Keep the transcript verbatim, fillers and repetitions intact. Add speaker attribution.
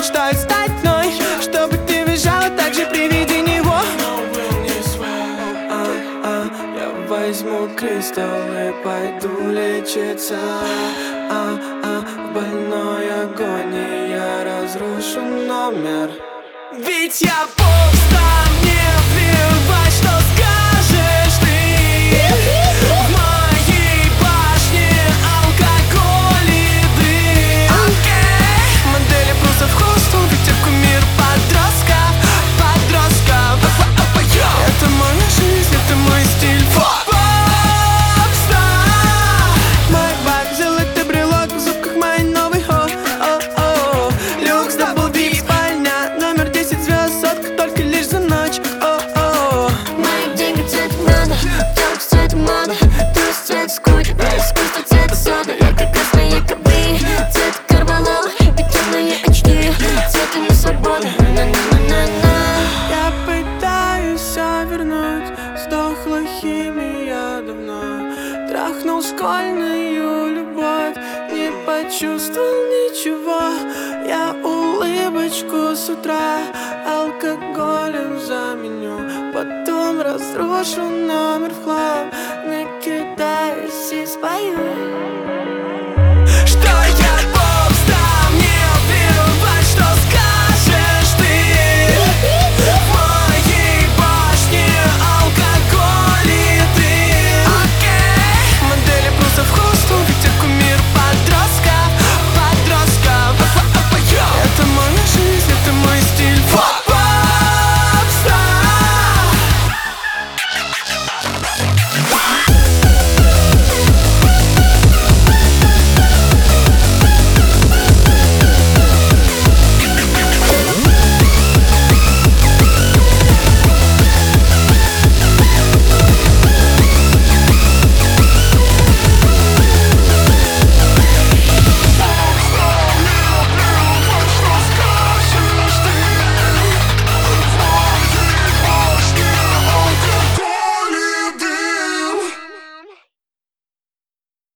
Speaker 1: мечтаю стать мной, чтобы ты визжала так же при виде него. а, а, Я возьму кристалл и пойду лечиться. а, а, В больной агонии я разрушу номер. Ведь я попста, мне плевать, что скажешь ты. В моей башне алкоголь и дым. okay. Модели просто в хостел, ведь я кумир подростков, подростков. Это моя жизнь, это мой стиль. Попста. Мой вайб, золотой брелок в зубках, моей новый хо. о-о. Люкс, дабл дип, спальня, номер десять звезд, сотка только лишь за ночь. о-о.
Speaker 2: Мои деньги цвет надо, так цвет мода, плюс цвет скуки, искусство цвета сода. Я как красная якобы, цвет карвалола и темные очки, цветами свободы. На-на-на-на-на.
Speaker 1: Я пытаюсь все вернуть, сдохла химия давно. Трахнул школьную любовь, не почувствовал ничего. Я улыбочку с утра алкоголем заменю, потом разрушу номер в хлам, накидаюсь и спою.